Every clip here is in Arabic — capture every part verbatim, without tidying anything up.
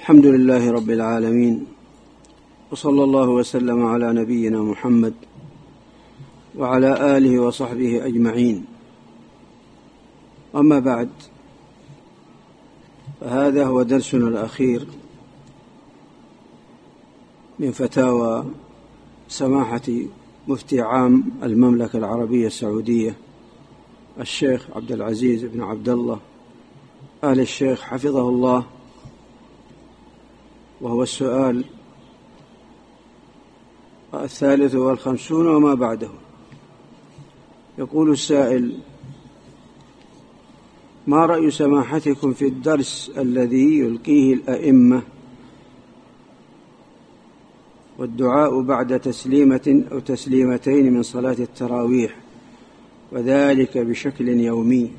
الحمد لله رب العالمين، وصلى الله وسلم على نبينا محمد وعلى آله وصحبه أجمعين. أما بعد، فهذا هو درسنا الأخير من فتاوى سماحة مفتي عام المملكة العربية السعودية الشيخ عبد العزيز بن عبد الله آل الشيخ حفظه الله، وهو السؤال الثالث والخمسون وما بعده. يقول السائل: ما رأي سماحتكم في الدرس الذي يلقيه الأئمة والدعاء بعد تسليمة أو تسليمتين من صلاة التراويح، وذلك بشكل يومي؟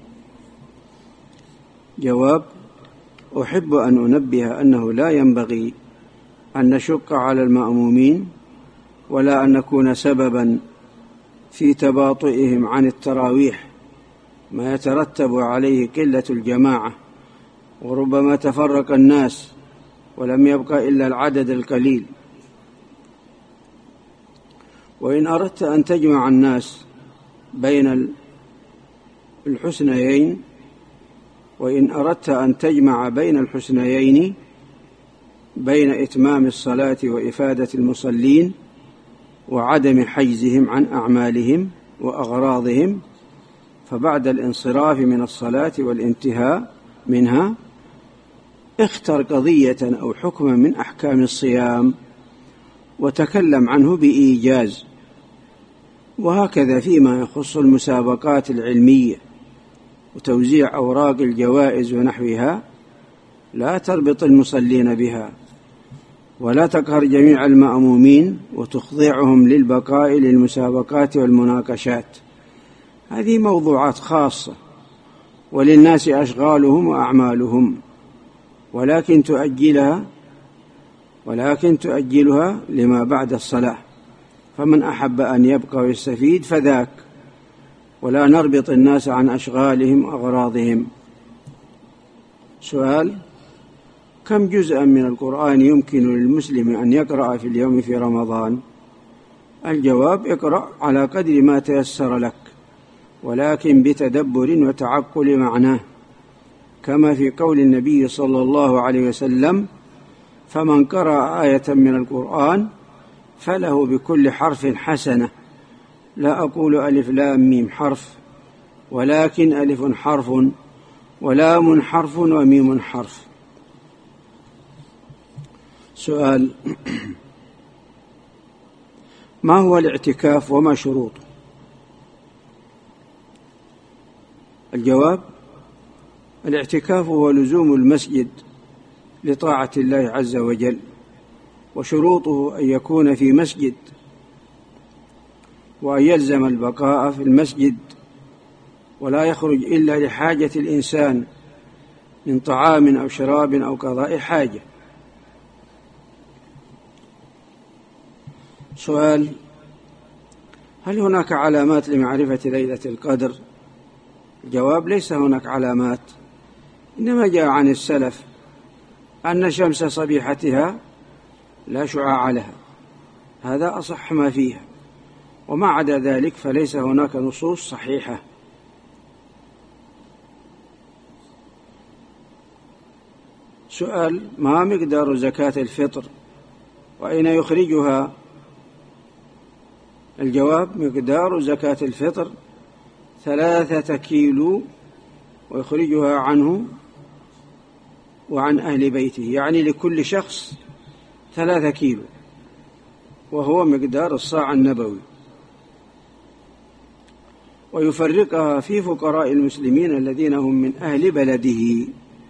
جواب: أحب أن أنبه أنه لا ينبغي أن نشق على المأمومين، ولا أن نكون سببا في تباطئهم عن التراويح، ما يترتب عليه قلة الجماعة، وربما تفرق الناس ولم يبق إلا العدد القليل. وإن أردت أن تجمع الناس بين الحسنيين وإن أردت أن تجمع بين الحسنيين بين إتمام الصلاة وإفادة المصلين وعدم حيزهم عن أعمالهم وأغراضهم، فبعد الانصراف من الصلاة والانتهاء منها اختر قضية أو حكما من أحكام الصيام وتكلم عنه بإيجاز. وهكذا فيما يخص المسابقات العلمية وتوزيع أوراق الجوائز ونحوها، لا تربط المصلين بها، ولا تقهر جميع المأمومين وتخضعهم للبقاء للمسابقات والمناقشات. هذه موضوعات خاصة، وللناس أشغالهم وأعمالهم، ولكن تؤجلها ولكن تؤجلها لما بعد الصلاة، فمن أحب أن يبقى ويستفيد فذاك، ولا نربط الناس عن أشغالهم وأغراضهم. سؤال: كم جزءا من القرآن يمكن للمسلم أن يقرأ في اليوم في رمضان؟ الجواب: اقرأ على قدر ما تيسر لك، ولكن بتدبر وتعقل معناه، كما في قول النبي صلى الله عليه وسلم: فمن قرأ آية من القرآن فله بكل حرف حسنة. لا أقول ألف لام ميم حرف، ولكن ألف حرف ولام حرف وميم حرف. سؤال: ما هو الاعتكاف وما شروطه؟ الجواب: الاعتكاف هو لزوم المسجد لطاعة الله عز وجل، وشروطه أن يكون في مسجد، وأن يلزم البقاء في المسجد، ولا يخرج إلا لحاجة الإنسان من طعام أو شراب أو قضاء حاجة. سؤال: هل هناك علامات لمعرفة ليلة القدر؟ الجواب: ليس هناك علامات، إنما جاء عن السلف أن شمس صبيحتها لا شعاع لها، هذا أصح ما فيها، وما عدا ذلك فليس هناك نصوص صحيحة. سؤال: ما مقدار زكاة الفطر وأين يخرجها؟ الجواب: مقدار زكاة الفطر ثلاثة كيلو، ويخرجها عنه وعن أهل بيته، يعني لكل شخص ثلاثة كيلو، وهو مقدار الصاع النبوي، ويفرقها في فقراء المسلمين الذين هم من أهل بلده.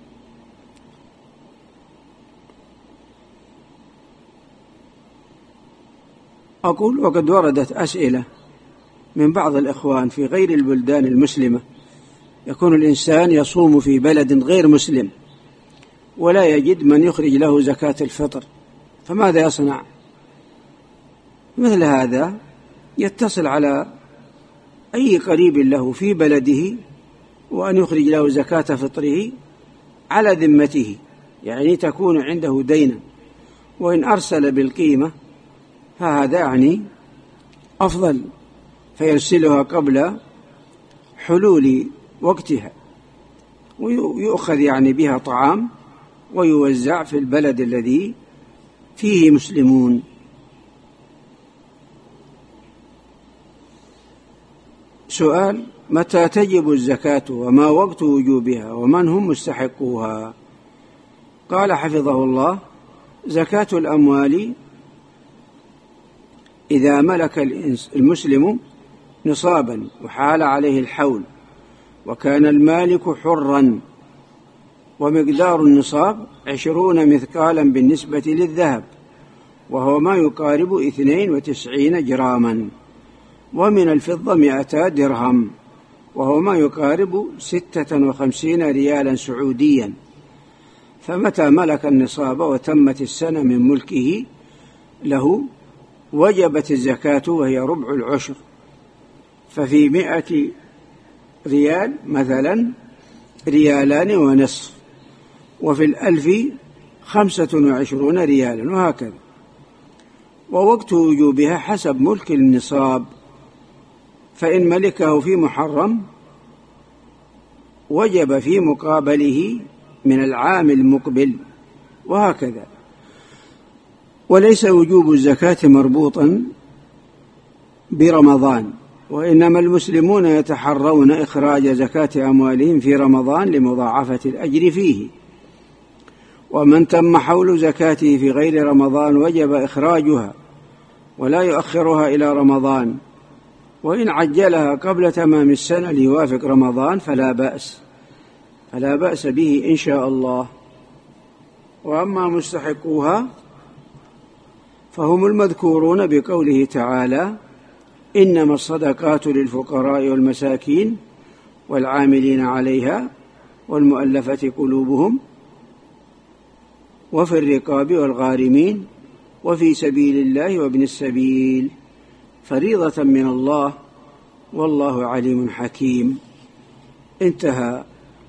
أقول: وقد وردت أسئلة من بعض الإخوان في غير البلدان المسلمة، يكون الإنسان يصوم في بلد غير مسلم ولا يجد من يخرج له زكاة الفطر، فماذا يصنع؟ مثل هذا يتصل على أي قريب له في بلده وأن يخرج له زكاة فطره على ذمته، يعني تكون عنده دينا، وإن أرسل بالقيمة فهذا يعني أفضل، فيرسلها قبل حلول وقتها، ويؤخذ يعني بها طعام ويوزع في البلد الذي فيه مسلمون. سؤال: متى تجب الزكاة وما وقت وجوبها ومن هم مستحقوها؟ قال حفظه الله: زكاة الأموال إذا ملك المسلم نصابا وحال عليه الحول وكان المالك حرا، ومقدار النصاب عشرون مثقالا بالنسبة للذهب، وهو ما يقارب اثنين وتسعين جراما، ومن الفضة مئتا درهم، وهو ما يقارب ستة وخمسين ريالا سعوديا. فمتى ملك النصاب وتمت السنة من ملكه له وجبت الزكاة، وهي ربع العشر. ففي مئة ريال مثلا ريالان ونصف، وفي الألف خمسة وعشرون ريالا، وهكذا. ووقت وجوبها حسب ملك النصاب، فإن ملكه في محرم وجب في مقابله من العام المقبل، وهكذا. وليس وجوب الزكاة مربوطا برمضان، وإنما المسلمون يتحرون إخراج زكاة أموالهم في رمضان لمضاعفة الأجر فيه، ومن تم حول زكاته في غير رمضان وجب إخراجها ولا يؤخرها إلى رمضان، وإن عجلها قبل تمام السنة ليوافق رمضان فلا بأس فلا بأس به إن شاء الله. وأما مستحقوها فهم المذكورون بقوله تعالى: إنما الصدقات للفقراء والمساكين والعاملين عليها والمؤلفة قلوبهم وفي الرقاب والغارمين وفي سبيل الله وابن السبيل فريضة من الله والله عليم حكيم. انتهى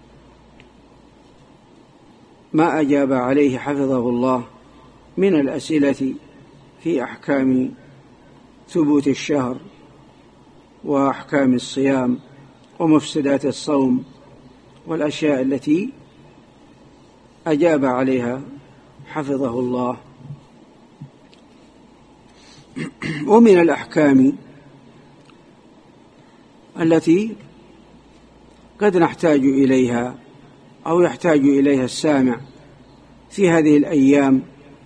ما أجاب عليه حفظه الله من الأسئلة في أحكام ثبوت الشهر وأحكام الصيام ومفسدات الصوم والأشياء التي أجاب عليها حفظه الله. ومن الأحكام التي قد نحتاج إليها أو يحتاج إليها السامع في هذه الأيام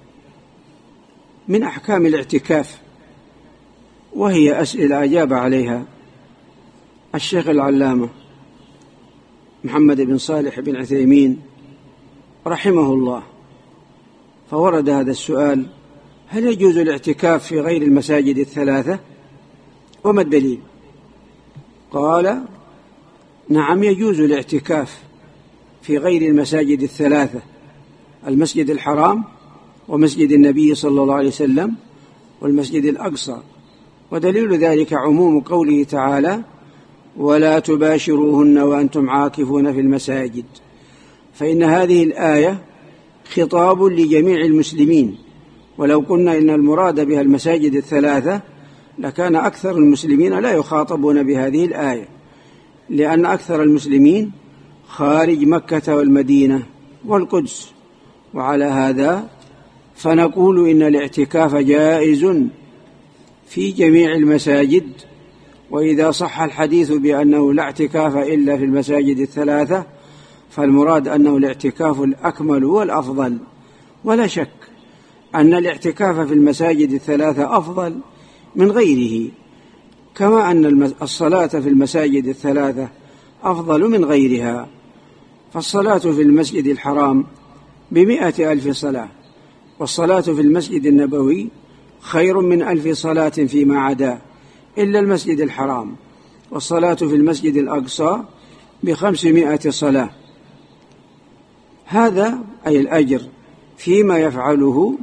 من أحكام الاعتكاف، وهي أسئلة أجاب عليها الشيخ العلامة محمد بن صالح بن عثيمين رحمه الله. فورد هذا السؤال: هل يجوز الاعتكاف في غير المساجد الثلاثة؟ وما الدليل؟ قال: نعم، يجوز الاعتكاف في غير المساجد الثلاثة: المسجد الحرام ومسجد النبي صلى الله عليه وسلم والمسجد الأقصى. ودليل ذلك عموم قوله تعالى: ولا تباشروهن وأنتم عاكفون في المساجد. فإن هذه الآية خطاب لجميع المسلمين، ولو قلنا إن المراد بها المساجد الثلاثة لكان أكثر المسلمين لا يخاطبون بهذه الآية، لأن أكثر المسلمين خارج مكة والمدينة والقدس. وعلى هذا فنقول إن الاعتكاف جائز في جميع المساجد. وإذا صح الحديث بأنه لا اعتكاف إلا في المساجد الثلاثة فالمراد أنه الاعتكاف الأكمل والأفضل. ولا شك أن الاعتكاف في المساجد الثلاثة أفضل من غيره، كما أن الصلاة في المساجد الثلاثة أفضل من غيرها. فالصلاة في المسجد الحرام بمئة ألف صلاة، والصلاة في المسجد النبوي خير من ألف صلاة فيما عدا إلا المسجد الحرام، والصلاة في المسجد الأقصى بخمسمائة صلاة. هذا أي الأجر فيما يفعله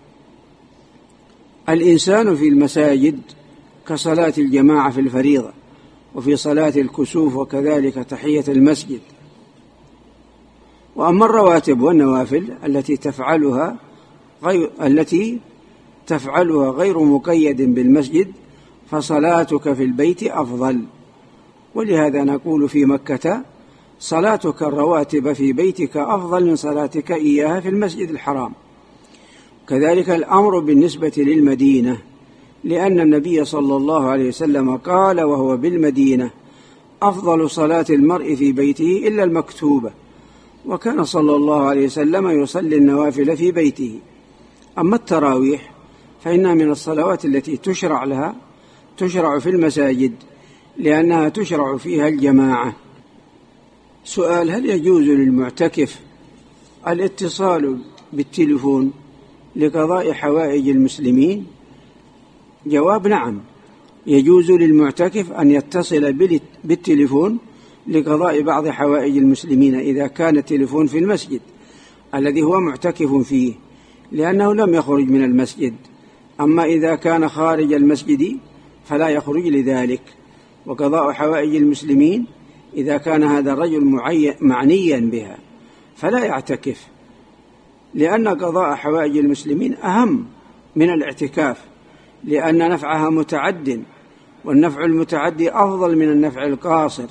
الإنسان في المساجد كصلاة الجماعة في الفريضة، وفي صلاة الكسوف، وكذلك تحية المسجد. وأما الرواتب والنوافل التي تفعلها غير التي تفعلها غير مقيد بالمسجد فصلاتك في البيت أفضل. ولهذا نقول في مكة: صلاتك الرواتب في بيتك أفضل من صلاتك إياها في المسجد الحرام. كذلك الأمر بالنسبة للمدينة، لأن النبي صلى الله عليه وسلم قال وهو بالمدينة: أفضل صلاة المرء في بيته إلا المكتوبة. وكان صلى الله عليه وسلم يصلي النوافل في بيته. أما التراويح فإنها من الصلوات التي تشرع لها تشرع في المساجد، لأنها تشرع فيها الجماعة. سؤال: هل يجوز للمعتكف الاتصال بالتليفون لقضاء حوائج المسلمين؟ جواب: نعم، يجوز للمعتكف أن يتصل بالتليفون لقضاء بعض حوائج المسلمين إذا كان التليفون في المسجد الذي هو معتكف فيه، لأنه لم يخرج من المسجد. أما إذا كان خارج المسجد فلا يخرج لذلك. وقضاء حوائج المسلمين إذا كان هذا الرجل معنيا بها فلا يعتكف، لأن قضاء حوائج المسلمين أهم من الاعتكاف، لأن نفعها متعد، والنفع المتعدي أفضل من النفع القاصر،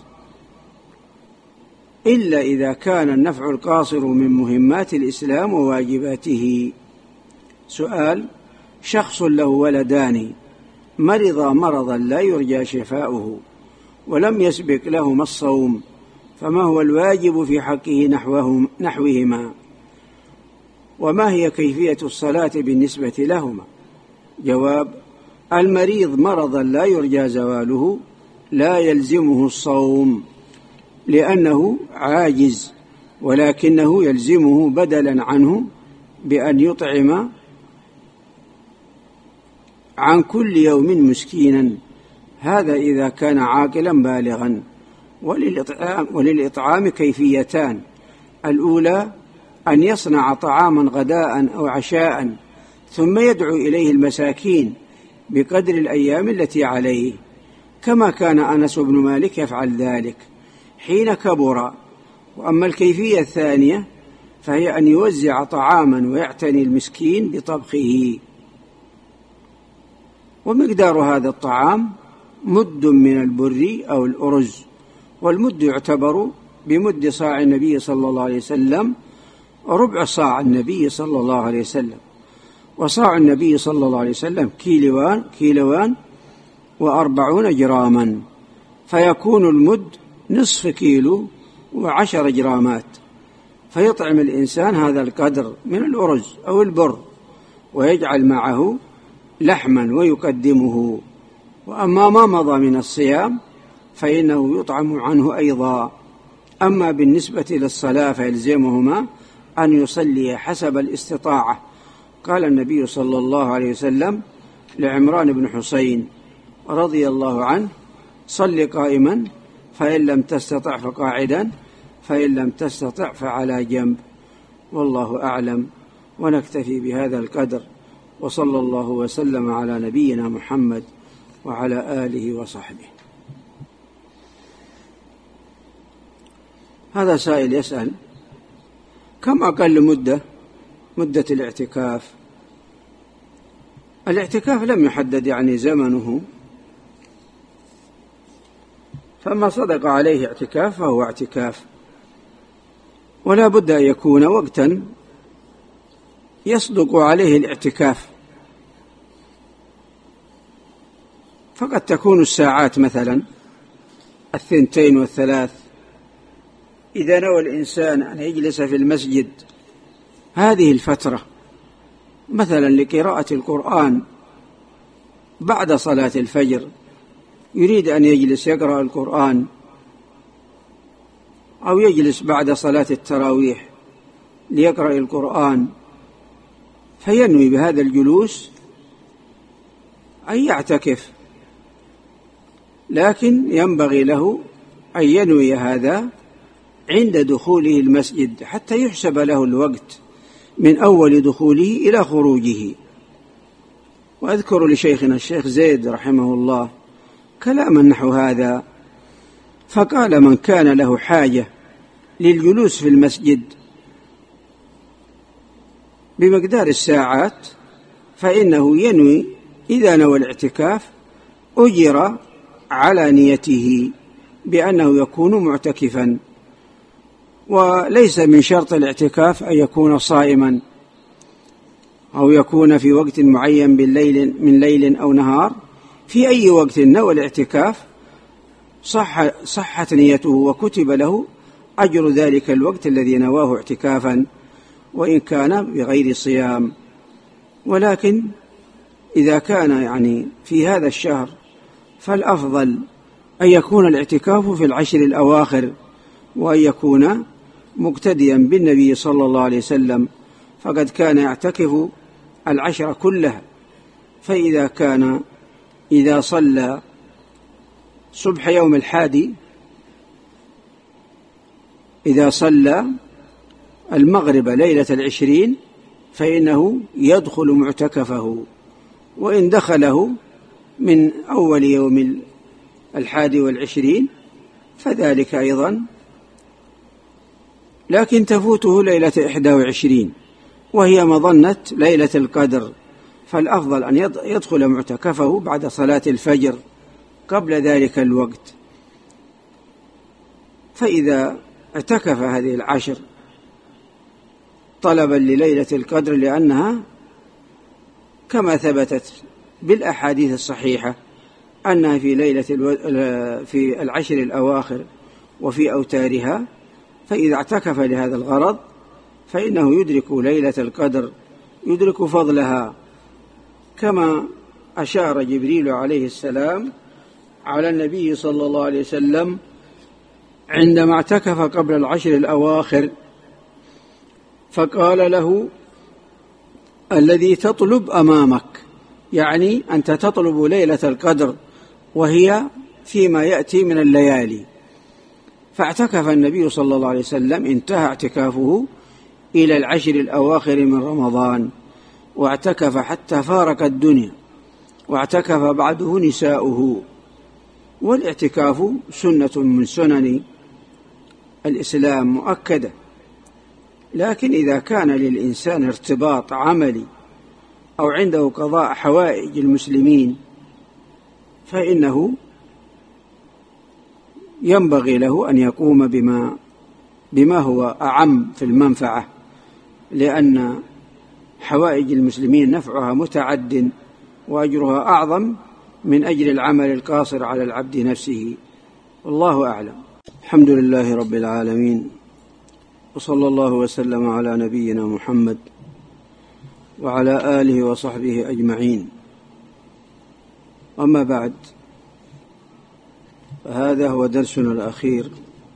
إلا إذا كان النفع القاصر من مهمات الإسلام وواجباته. سؤال: شخص له ولدان مرضا مرضا لا يرجى شفاؤه ولم يسبق لهما الصوم، فما هو الواجب في حقه نحوهم نحوهما؟ وما هي كيفية الصلاة بالنسبة لهما؟ جواب: المريض مرضا لا يرجى زواله لا يلزمه الصوم لأنه عاجز، ولكنه يلزمه بدلا عنه بأن يطعم عن كل يوم مسكينا، هذا إذا كان عاقلا بالغا. وللإطعام, وللإطعام كيفيتان: الأولى أن يصنع طعاما غداء أو عشاء ثم يدعو إليه المساكين بقدر الأيام التي عليه، كما كان أنس بن مالك يفعل ذلك حين كبر. وأما الكيفية الثانية فهي أن يوزع طعاما ويعتني المسكين بطبخه. ومقدار هذا الطعام مد من البر أو الأرز، والمد يعتبر بمد صاع النبي صلى الله عليه وسلم ربع صاع النبي صلى الله عليه وسلم. وصاع النبي صلى الله عليه وسلم كيلوان كيلوان وأربعون جراما، فيكون المد نصف كيلو وعشر جرامات، فيطعم الإنسان هذا القدر من الأرز أو البر ويجعل معه لحما ويقدمه. وأما ما مضى من الصيام فإنه يطعم عنه أيضا. أما بالنسبة للصلاة فيلزمهما أن يصلي حسب الاستطاعة. قال النبي صلى الله عليه وسلم لعمران بن حسين رضي الله عنه: صل قائما، فإن لم تستطع فقاعدا، فإن لم تستطع فعلى جنب. والله أعلم، ونكتفي بهذا القدر، وصلى الله وسلم على نبينا محمد وعلى آله وصحبه. هذا سائل يسأل: كم أقل مدة مدة الاعتكاف؟ الاعتكاف لم يحدد يعني زمنه، فما صدق عليه اعتكاف فهو اعتكاف، ولا بد أن يكون وقتا يصدق عليه الاعتكاف. فقد تكون الساعات مثلا الثنتين والثلاث إذا نوى الإنسان أن يجلس في المسجد هذه الفترة مثلا لقراءة القرآن بعد صلاة الفجر، يريد أن يجلس يقرأ القرآن، أو يجلس بعد صلاة التراويح ليقرأ القرآن، فينوي بهذا الجلوس أن يعتكف، لكن ينبغي له أن ينوي هذا عند دخوله المسجد حتى يحسب له الوقت من أول دخوله إلى خروجه. وأذكر لشيخنا الشيخ زيد رحمه الله كلاما نحو هذا، فقال: من كان له حاجة للجلوس في المسجد بمقدار الساعات، فإنه ينوي إذا نوى الاعتكاف أجر على نيته بأنه يكون معتكفا. وليس من شرط الاعتكاف أن يكون صائما أو يكون في وقت معين بالليل من ليل أو نهار. في أي وقت نوى الاعتكاف صح صحت نيته وكتب له أجر ذلك الوقت الذي نواه اعتكافا، وإن كان بغير صيام. ولكن إذا كان يعني في هذا الشهر فالأفضل أن يكون الاعتكاف في العشر الأواخر، وأن يكون مقتديا بالنبي صلى الله عليه وسلم، فقد كان يعتكف العشر كلها. فإذا كان إذا صلى صبح يوم الحادي، إذا صلى المغرب ليلة العشرين فإنه يدخل معتكفه، وإن دخله من أول يوم الحادي والعشرين فذلك أيضا، لكن تفوته ليلة إحدى وعشرين وهي مظنة ليلة القدر، فالأفضل أن يدخل معتكفه بعد صلاة الفجر قبل ذلك الوقت. فإذا اعتكف هذه العشر طلبا لليلة القدر، لأنها كما ثبتت بالأحاديث الصحيحة أنها في ليلة الو... في العشر الأواخر وفي أوتارها، فإذا اعتكف لهذا الغرض فإنه يدرك ليلة القدر، يدرك فضلها، كما أشار جبريل عليه السلام على النبي صلى الله عليه وسلم عندما اعتكف قبل العشر الأواخر، فقال له: الذي تطلب أمامك، يعني أنت تطلب ليلة القدر وهي فيما يأتي من الليالي. فاعتكف النبي صلى الله عليه وسلم، انتهى اعتكافه إلى العشر الأواخر من رمضان، واعتكف حتى فارق الدنيا، واعتكف بعده نساؤه. والاعتكاف سنة من سنن الإسلام مؤكدة، لكن إذا كان للإنسان ارتباط عملي أو عنده قضاء حوائج المسلمين فإنه ينبغي له أن يقوم بما بما هو أعم في المنفعة، لأن حوائج المسلمين نفعها متعد وأجرها أعظم من أجر العمل القاصر على العبد نفسه. والله أعلم. الحمد لله رب العالمين، وصلى الله وسلم على نبينا محمد وعلى آله وصحبه أجمعين. أما بعد، فهذا هو درسنا الأخير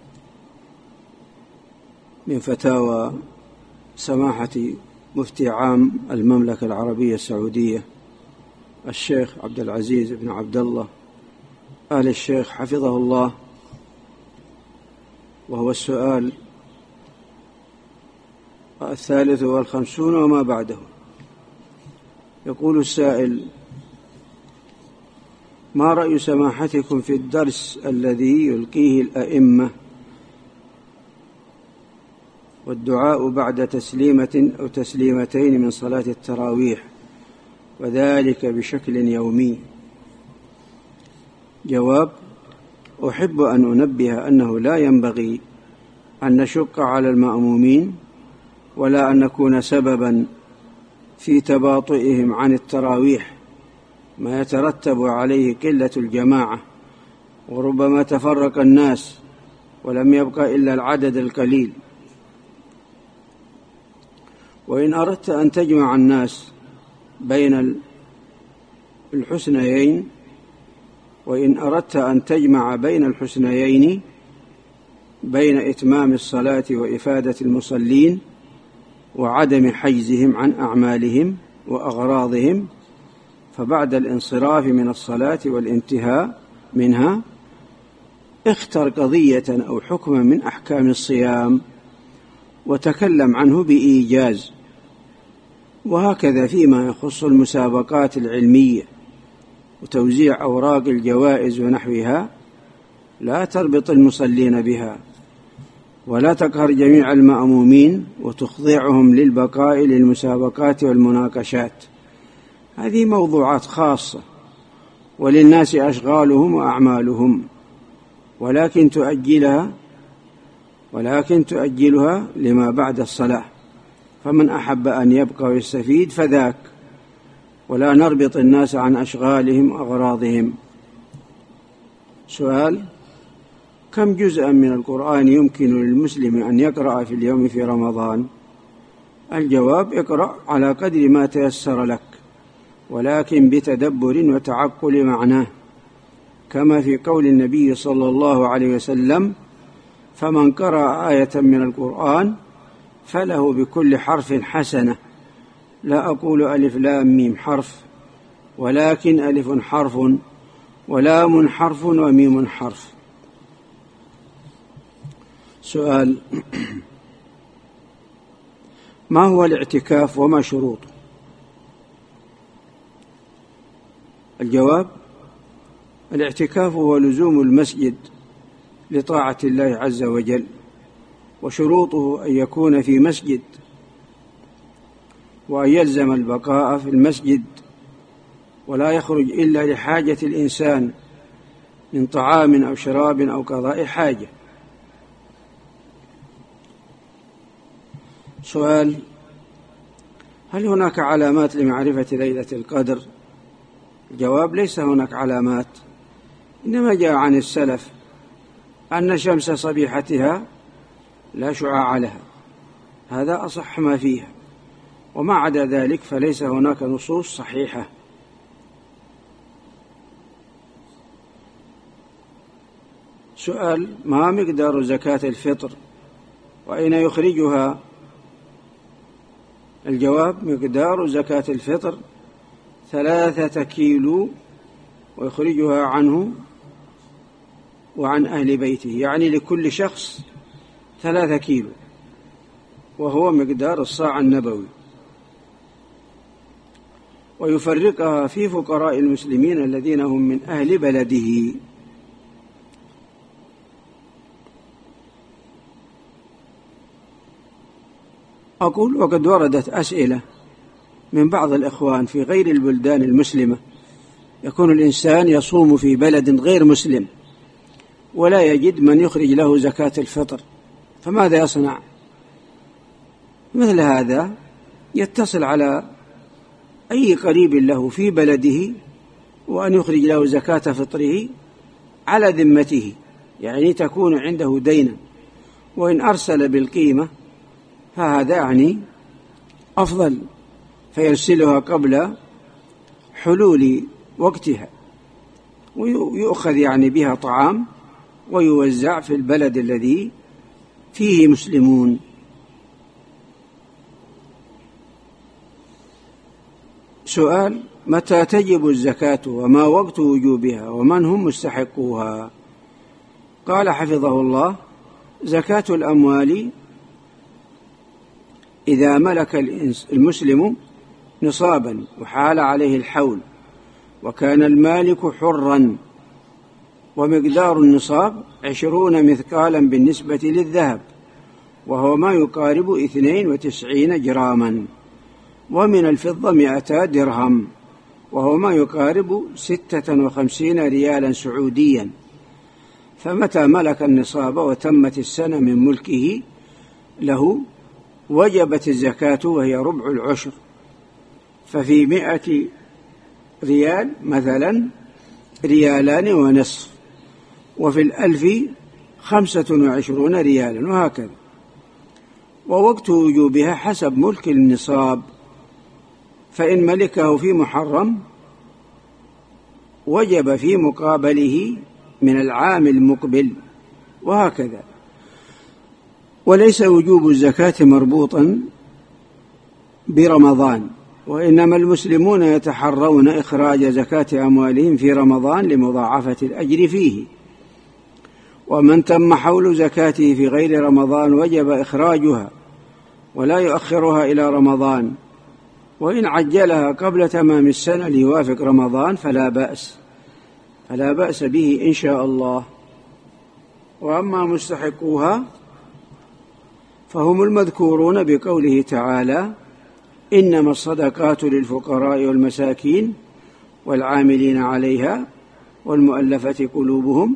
من فتاوى سماحة مفتي عام المملكة العربية السعودية الشيخ عبد العزيز بن عبد الله آل الشيخ حفظه الله، وهو السؤال الثالث والخمسون وما بعده. يقول السائل: ما رأي سماحتكم في الدرس الذي يلقيه الأئمة والدعاء بعد تسليمة أو تسليمتين من صلاة التراويح، وذلك بشكل يومي؟ جواب: أحب أن أنبه أنه لا ينبغي أن نشق على المأمومين، ولا أن نكون سببا في تباطئهم عن التراويح، ما يترتب عليه قلة الجماعة، وربما تفرق الناس ولم يبق إلا العدد القليل. وإن أردت أن تجمع الناس بين الحسنيين وإن أردت أن تجمع بين الحسنيين بين إتمام الصلاة وإفادة المصلين وعدم حجزهم عن أعمالهم وأغراضهم، فبعد الانصراف من الصلاة والانتهاء منها اختر قضية أو حكما من أحكام الصيام وتكلم عنه بإيجاز. وهكذا فيما يخص المسابقات العلمية وتوزيع أوراق الجوائز ونحوها، لا تربط المصلين بها، ولا تقهر جميع المأمومين وتخضعهم للبقاء للمسابقات والمناقشات. هذه موضوعات خاصة، وللناس أشغالهم وأعمالهم، ولكن تؤجلها ولكن تؤجلها لما بعد الصلاة. فمن أحب أن يبقى ويستفيد فذاك، ولا نربط الناس عن أشغالهم وأغراضهم. سؤال: كم جزءا من القرآن يمكن للمسلم أن يقرأ في اليوم في رمضان؟ الجواب: اقرأ على قدر ما تيسر لك، ولكن بتدبر وتعقل معناه، كما في قول النبي صلى الله عليه وسلم: فمن قرأ آية من القرآن فله بكل حرف حسنة. لا أقول ألف لام ميم حرف، ولكن ألف حرف ولام حرف وميم حرف. سؤال: ما هو الاعتكاف وما شروطه؟ الجواب: الاعتكاف هو لزوم المسجد لطاعة الله عز وجل، وشروطه أن يكون في مسجد، وأن يلزم البقاء في المسجد، ولا يخرج إلا لحاجة الإنسان من طعام أو شراب أو قضاء حاجة. سؤال: هل هناك علامات لمعرفة ليلة القدر؟ الجواب: ليس هناك علامات، إنما جاء عن السلف أن شمس صبيحتها لا شعاع لها، هذا أصح ما فيها، وما عدا ذلك فليس هناك نصوص صحيحة. سؤال: ما مقدار زكاة الفطر وأين يخرجها؟ الجواب: مقدار زكاة الفطر ثلاثة كيلو، ويخرجها عنه وعن أهل بيته، يعني لكل شخص ثلاثة كيلو، وهو مقدار الصاع النبوي، ويفرقها في فقراء المسلمين الذين هم من أهل بلده. أقول: وقد وردت أسئلة من بعض الإخوان في غير البلدان المسلمة، يكون الإنسان يصوم في بلد غير مسلم ولا يجد من يخرج له زكاة الفطر، فماذا يصنع؟ مثل هذا يتصل على أي قريب له في بلده وأن يخرج له زكاة فطره على ذمته، يعني تكون عنده دينا، وإن أرسل بالقيمة فهذا يعني أفضل، فيرسلها قبل حلول وقتها، ويؤخذ يعني بها طعام ويوزع في البلد الذي فيه مسلمون. سؤال: متى تجب الزكاة وما وقت وجوبها ومن هم مستحقوها؟ قال حفظه الله: زكاة الأموال إذا ملك المسلم نصابا وحال عليه الحول وكان المالك حرا، ومقدار النصاب عشرون مثقالا بالنسبة للذهب، وهو ما يقارب اثنين وتسعين جراما، ومن الفضة مئتا درهم، وهو ما يقارب ستة وخمسين ريالا سعوديا. فمتى ملك النصاب وتمت السنة من ملكه له وجبت الزكاة، وهي ربع العشر، ففي مئة ريال مثلا ريالان ونصف، وفي الألف خمسة وعشرون ريالا، وهكذا. ووقت وجوبها حسب ملك النصاب، فإن ملكه في محرم وجب في مقابله من العام المقبل، وهكذا. وليس وجوب الزكاة مربوطا برمضان، وإنما المسلمون يتحرون إخراج زكاة أموالهم في رمضان لمضاعفة الأجر فيه، ومن تم حول زكاته في غير رمضان وجب إخراجها ولا يؤخرها إلى رمضان، وإن عجلها قبل تمام السنة ليوافق رمضان فلا بأس فلا بأس به إن شاء الله. وأما مستحقوها فهم المذكورون بقوله تعالى: إنما الصدقات للفقراء والمساكين والعاملين عليها والمؤلفة قلوبهم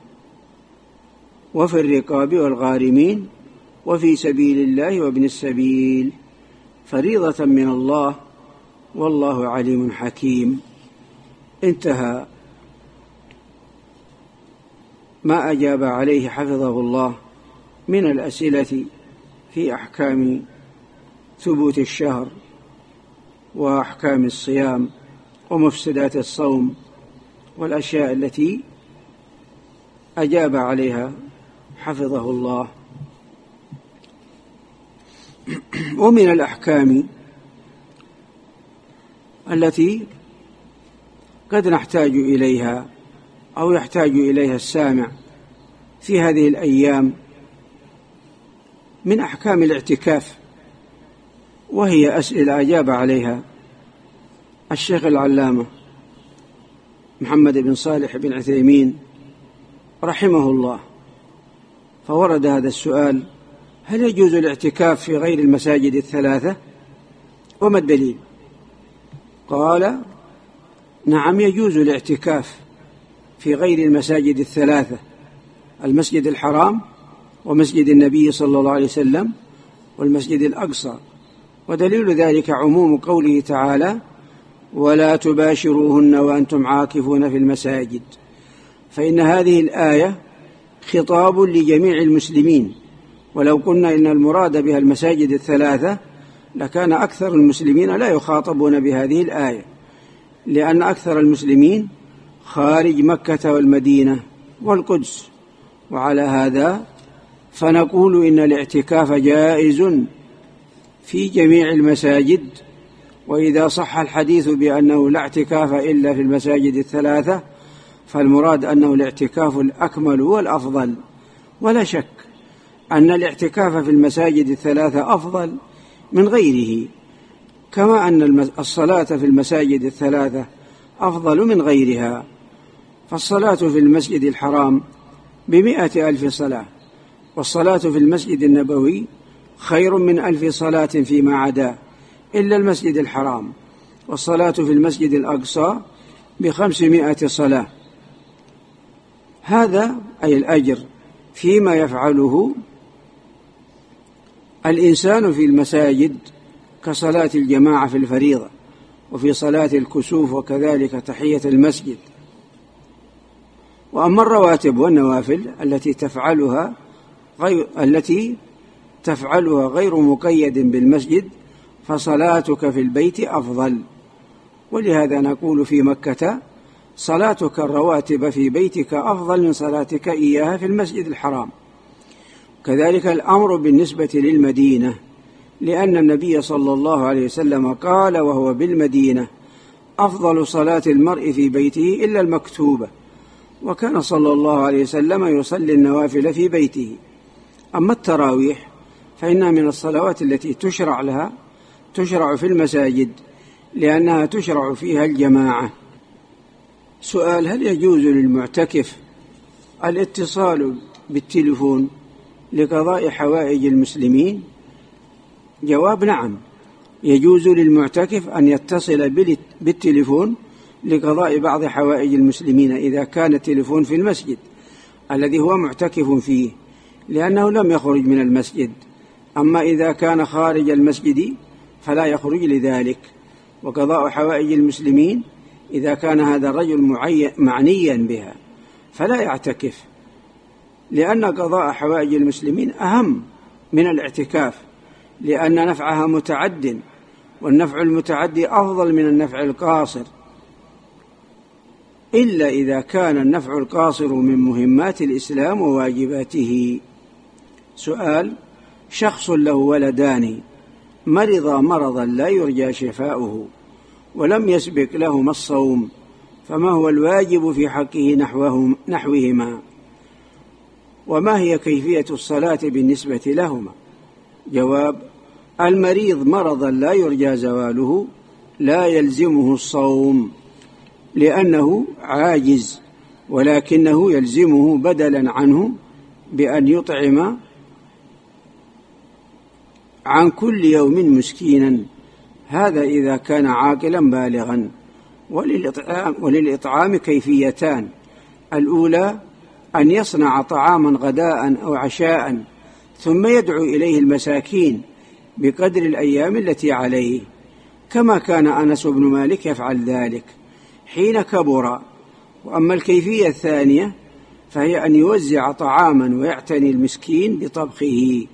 وفي الرقاب والغارمين وفي سبيل الله وابن السبيل فريضة من الله والله عليم حكيم. انتهى ما أجاب عليه حفظه الله من الأسئلة في أحكام ثبوت الشهر وأحكام الصيام ومفسدات الصوم والأشياء التي أجاب عليها حفظه الله. ومن الأحكام التي قد نحتاج إليها أو يحتاج إليها السامع في هذه الأيام من أحكام الاعتكاف، وهي أسئلة أجاب عليها الشيخ العلامة محمد بن صالح بن عثيمين رحمه الله، فورد هذا السؤال: هل يجوز الاعتكاف في غير المساجد الثلاثة؟ وما الدليل؟ قال: نعم، يجوز الاعتكاف في غير المساجد الثلاثة: المسجد الحرام ومسجد النبي صلى الله عليه وسلم والمسجد الأقصى. ودليل ذلك عموم قوله تعالى: ولا تباشروهن وأنتم عاكفون في المساجد. فإن هذه الآية خطاب لجميع المسلمين، ولو قلنا إن المراد بها المساجد الثلاثة لكان أكثر المسلمين لا يخاطبون بهذه الآية، لأن أكثر المسلمين خارج مكة والمدينة والقدس. وعلى هذا فنقول إن الاعتكاف جائز في جميع المساجد، وإذا صح الحديث بأنه لا اعتكاف إلا في المساجد الثلاثة فالمراد أنه الاعتكاف الأكمل والأفضل. ولا شك أن الاعتكاف في المساجد الثلاثة أفضل من غيره، كما أن الصلاة في المساجد الثلاثة أفضل من غيرها. فالصلاة في المسجد الحرام بمئة ألف صلاة، والصلاة في المسجد النبوي خير من ألف صلاة فيما عدا إلا المسجد الحرام، والصلاة في المسجد الأقصى بخمسمائة صلاة. هذا أي الأجر فيما يفعله الإنسان في المساجد كصلاة الجماعة في الفريضة وفي صلاة الكسوف وكذلك تحية المسجد. وأما الرواتب والنوافل التي تفعلها غير التي تفعلها غير مقيد بالمسجد فصلاتك في البيت أفضل. ولهذا نقول في مكة: صلاتك الرواتب في بيتك أفضل من صلاتك إياها في المسجد الحرام. كذلك الأمر بالنسبة للمدينة، لأن النبي صلى الله عليه وسلم قال وهو بالمدينة: أفضل صلاة المرء في بيته إلا المكتوبة. وكان صلى الله عليه وسلم يصلي النوافل في بيته. أما التراويح فإنها من الصلوات التي تشرع لها تشرع في المساجد، لأنها تشرع فيها الجماعة. سؤال: هل يجوز للمعتكف الاتصال بالتلفون لقضاء حوائج المسلمين؟ جواب: نعم، يجوز للمعتكف أن يتصل بالتلفون لقضاء بعض حوائج المسلمين إذا كان التلفون في المسجد الذي هو معتكف فيه، لأنه لم يخرج من المسجد. أما إذا كان خارج المسجد فلا يخرج لذلك. وقضاء حوائج المسلمين إذا كان هذا الرجل معنيا بها فلا يعتكف، لأن قضاء حوائج المسلمين أهم من الاعتكاف، لأن نفعها متعد، والنفع المتعدي أفضل من النفع القاصر، إلا إذا كان النفع القاصر من مهمات الإسلام وواجباته. سؤال: شخص له ولدان مرض مرضا لا يرجى شفاؤه ولم يسبق لهما الصوم، فما هو الواجب في حقه نحوهم نحوهما؟ وما هي كيفية الصلاة بالنسبة لهما؟ جواب: المريض مرضا لا يرجى زواله لا يلزمه الصوم لأنه عاجز، ولكنه يلزمه بدلا عنه بأن يطعم عن كل يوم مسكينا، هذا إذا كان عاقلا بالغا. وللإطعام, وللإطعام كيفيتان: الأولى أن يصنع طعاما غداء أو عشاء ثم يدعو إليه المساكين بقدر الأيام التي عليه، كما كان أنس بن مالك يفعل ذلك حين كبر. وأما الكيفية الثانية فهي أن يوزع طعاما ويعتني المسكين بطبخه.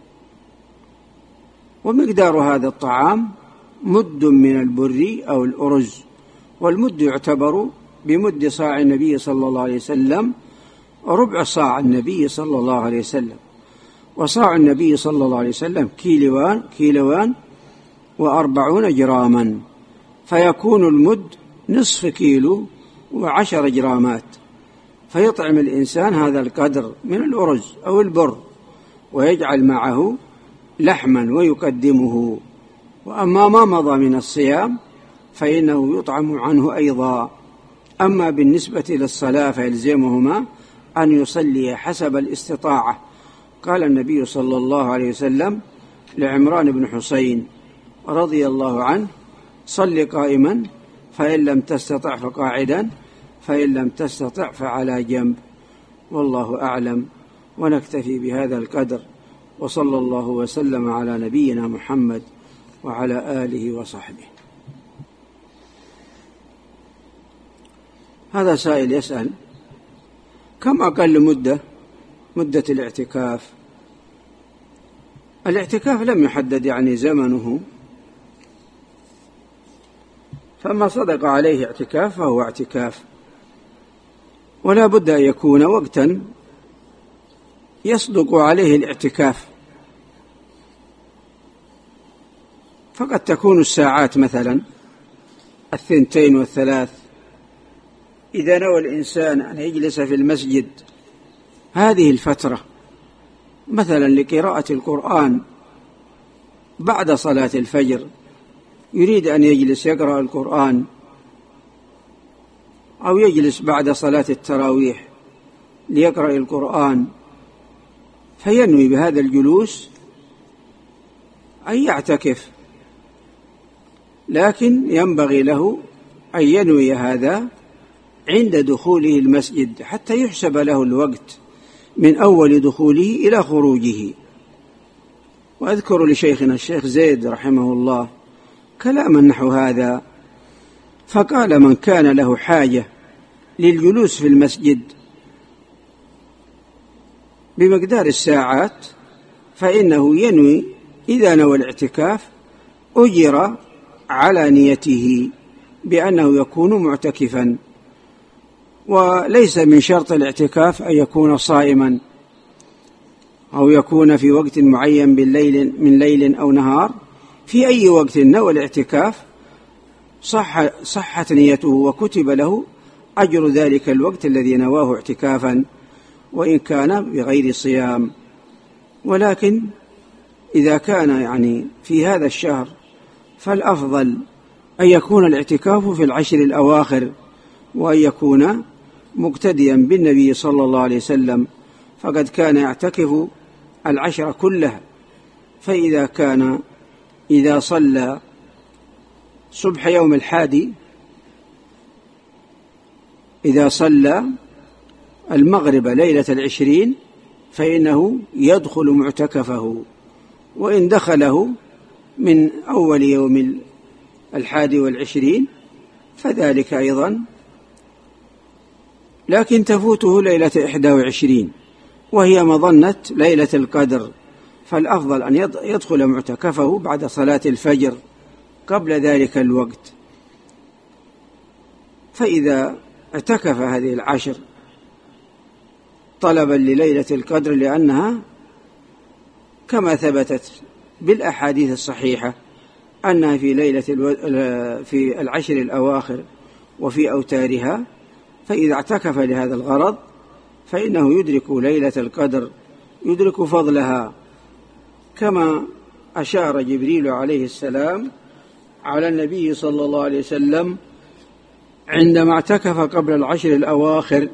ومقدار هذا الطعام مد من البر أو الأرز، والمد يعتبر بمد صاع النبي صلى الله عليه وسلم ربع صاع النبي صلى الله عليه وسلم. وصاع النبي صلى الله عليه وسلم كيلوان كيلوان وأربعون جراما، فيكون المد نصف كيلو وعشر جرامات، فيطعم الإنسان هذا القدر من الأرز أو البر ويجعل معه لحما ويقدمه. وأما ما مضى من الصيام فإنه يطعم عنه أيضا. أما بالنسبة للصلاة فيلزمهما أن يصلي حسب الاستطاعة. قال النبي صلى الله عليه وسلم لعمران بن حسين رضي الله عنه: صل قائما، فإن لم تستطع فقاعدا، فإن لم تستطع فعلى جنب. والله أعلم، ونكتفي بهذا القدر، وصلى الله وسلم على نبينا محمد وعلى آله وصحبه. هذا سائل يسأل: كم أقل مدة مدة الاعتكاف؟ الاعتكاف لم يحدد يعني زمنه، فما صدق عليه اعتكاف فهو اعتكاف، ولا بد أن يكون وقتا يصدق عليه الاعتكاف. فقد تكون الساعات مثلا الثنتين والثلاث، إذا نوى الإنسان أن يجلس في المسجد هذه الفترة مثلا لقراءة القرآن بعد صلاة الفجر، يريد أن يجلس يقرأ القرآن، أو يجلس بعد صلاة التراويح ليقرأ القرآن، فينوي بهذا الجلوس أن يعتكف، لكن ينبغي له أن ينوي هذا عند دخوله المسجد حتى يحسب له الوقت من أول دخوله إلى خروجه. وأذكر لشيخنا الشيخ زيد رحمه الله كلاما نحو هذا، فقال: من كان له حاجة للجلوس في المسجد بمقدار الساعات فإنه ينوي، إذا نوى الاعتكاف أجر على نيته بأنه يكون معتكفا. وليس من شرط الاعتكاف أن يكون صائما أو يكون في وقت معين بالليل من ليل أو نهار، في أي وقت نوى الاعتكاف صح صحت نيته وكتب له أجر ذلك الوقت الذي نواه اعتكافا، وإن كان بغير صيام. ولكن إذا كان يعني في هذا الشهر فالأفضل أن يكون الاعتكاف في العشر الأواخر، وأن يكون مقتديا بالنبي صلى الله عليه وسلم، فقد كان يعتكف العشر كلها. فإذا كان إذا صلى صبح يوم الحادي، إذا صلى المغرب ليلة العشرين فإنه يدخل معتكفه، وإن دخله من أول يوم الحادي والعشرين فذلك أيضا، لكن تفوته ليلة إحدى وعشرين وهي مظنة ليلة القدر، فالأفضل أن يدخل معتكفه بعد صلاة الفجر قبل ذلك الوقت. فإذا اعتكف هذه العشر طلبا لليلة القدر، لأنها كما ثبتت بالأحاديث الصحيحة أنها في ليلة في العشر الأواخر وفي أوتارها، فإذا اعتكف لهذا الغرض فإنه يدرك ليلة القدر، يدرك فضلها، كما أشار جبريل عليه السلام على النبي صلى الله عليه وسلم عندما اعتكف قبل العشر الأواخر،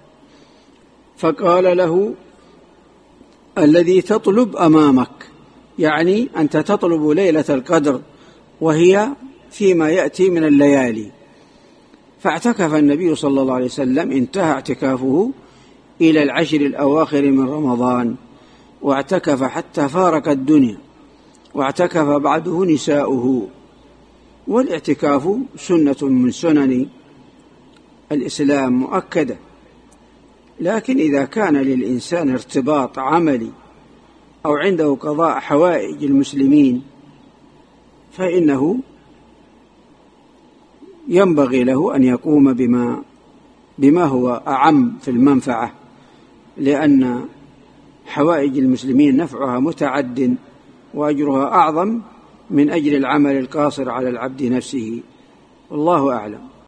فقال له: الذي تطلب أمامك، يعني أنت تطلب ليلة القدر وهي فيما يأتي من الليالي. فاعتكف النبي صلى الله عليه وسلم، انتهى اعتكافه إلى العشر الأواخر من رمضان، واعتكف حتى فارق الدنيا، واعتكف بعده نساؤه. والاعتكاف سنة من سنن الإسلام مؤكدة، لكن إذا كان للإنسان ارتباط عملي أو عنده قضاء حوائج المسلمين فإنه ينبغي له أن يقوم بما بما هو أعم في المنفعة، لأن حوائج المسلمين نفعها متعد وأجرها أعظم من أجر العمل القاصر على العبد نفسه. والله أعلم.